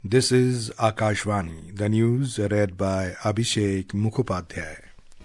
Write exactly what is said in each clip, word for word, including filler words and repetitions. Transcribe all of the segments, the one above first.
This is Akashvani, the news read by Abhishek Mukhopadhyay.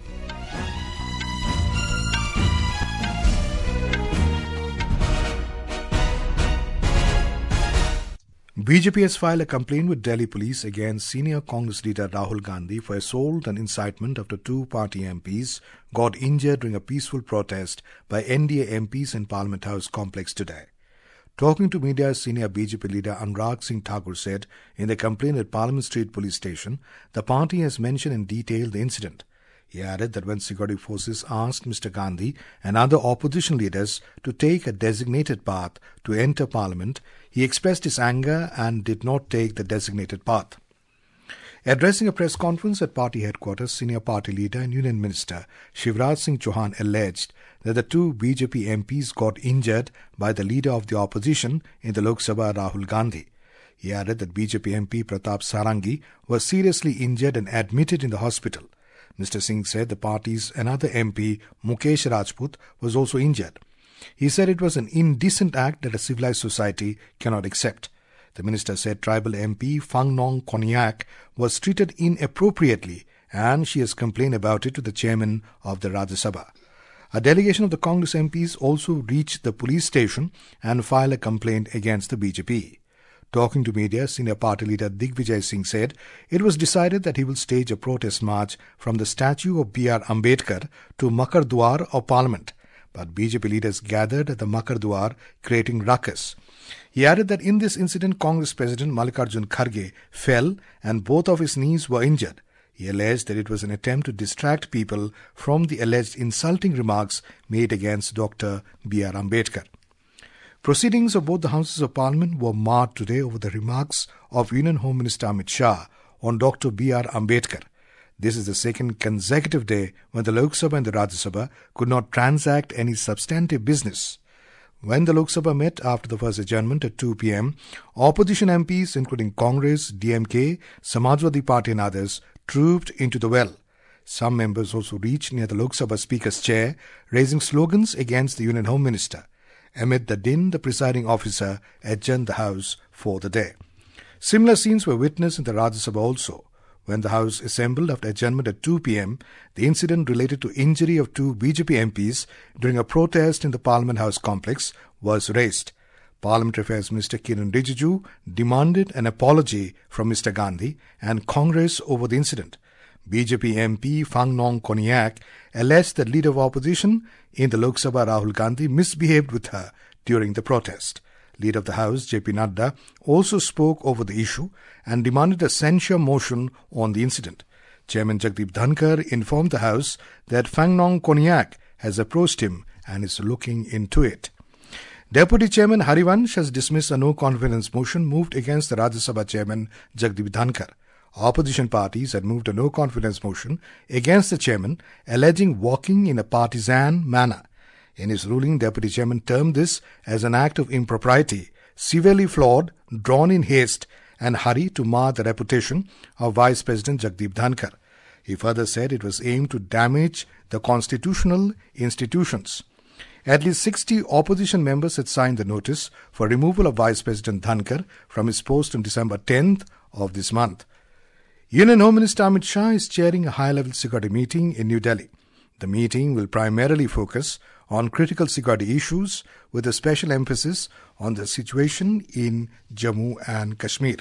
B J P has filed a complaint with Delhi police against senior Congress leader Rahul Gandhi for assault and incitement after two party M Ps got injured during a peaceful protest by N D A M Ps in Parliament House complex today. Talking to media, senior B J P leader Anurag Singh Thakur said in the complaint at Parliament Street Police Station, the party has mentioned in detail the incident. He added that when security forces asked Mister Gandhi and other opposition leaders to take a designated path to enter Parliament, he expressed his anger and did not take the designated path. Addressing a press conference at party headquarters, senior party leader and Union Minister Shivraj Singh Chauhan alleged that the two B J P M Ps got injured by the leader of the opposition in the Lok Sabha, Rahul Gandhi. He added that B J P M P Pratap Sarangi was seriously injured and admitted in the hospital. Mister Singh said the party's another M P, Mukesh Rajput, was also injured. He said it was an indecent act that a civilized society cannot accept. The minister said tribal M P Phang Nong Konyak was treated inappropriately and she has complained about it to the chairman of the Rajya Sabha. A delegation of the Congress M Ps also reached the police station and filed a complaint against the B J P. Talking to media, senior party leader Digvijay Singh said it was decided that he will stage a protest march from the statue of B R Ambedkar to Makar Dwar of Parliament. But B J P leaders gathered at the Makar Dwar, creating ruckus. He added that in this incident, Congress President Mallikarjun Kharge fell and both of his knees were injured. He alleged that it was an attempt to distract people from the alleged insulting remarks made against Doctor B R Ambedkar. Proceedings of both the Houses of Parliament were marred today over the remarks of Union Home Minister Amit Shah on Doctor B R Ambedkar. This is the second consecutive day when the Lok Sabha and the Rajya Sabha could not transact any substantive business. When the Lok Sabha met after the first adjournment at two p m, opposition M Ps including Congress, D M K, Samajwadi Party and others trooped into the well. Some members also reached near the Lok Sabha Speaker's chair, raising slogans against the Union Home Minister. Amid the din, the presiding officer adjourned the House for the day. Similar scenes were witnessed in the Rajya Sabha also. When the House assembled after adjournment at two p m, the incident related to injury of two B J P M Ps during a protest in the Parliament House complex was raised. Parliamentary Affairs Minister Kiran Rijiju demanded an apology from Mister Gandhi and Congress over the incident. B J P M P Phang Nong Konyak alleged that leader of opposition in the Lok Sabha Rahul Gandhi misbehaved with her during the protest. Leader of the House, J P Nadda, also spoke over the issue and demanded a censure motion on the incident. Chairman Jagdeep Dhankar informed the House that Phang Nong Konyak has approached him and is looking into it. Deputy Chairman Harivansh has dismissed a no-confidence motion moved against the Rajya Sabha Chairman Jagdeep Dhankar. Opposition parties had moved a no-confidence motion against the chairman, alleging walking in a partisan manner. In his ruling, Deputy Chairman termed this as an act of impropriety, severely flawed, drawn in haste and hurry to mar the reputation of Vice President Jagdeep Dhankar. He further said it was aimed to damage the constitutional institutions. At least sixty opposition members had signed the notice for removal of Vice President Dhankar from his post on December tenth of this month. Union Home Minister Amit Shah is chairing a high-level security meeting in New Delhi. The meeting will primarily focus on critical security issues with a special emphasis on the situation in Jammu and Kashmir.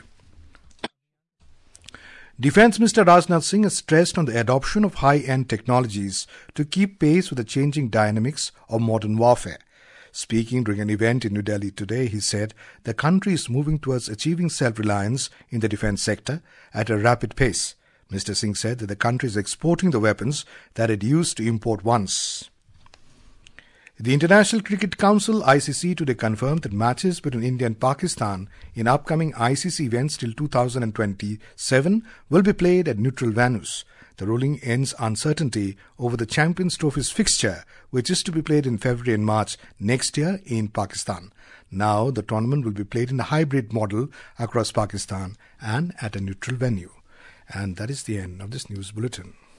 Defence Minister Rajnath Singh has stressed on the adoption of high-end technologies to keep pace with the changing dynamics of modern warfare. Speaking during an event in New Delhi today, he said the country is moving towards achieving self-reliance in the defence sector at a rapid pace. Mister Singh said that the country is exporting the weapons that it used to import once. The International Cricket Council I C C today confirmed that matches between India and Pakistan in upcoming I C C events till two thousand twenty-seven will be played at neutral venues. The ruling ends uncertainty over the Champions Trophy's fixture, which is to be played in February and March next year in Pakistan. Now the tournament will be played in a hybrid model across Pakistan and at a neutral venue. And that is the end of this news bulletin.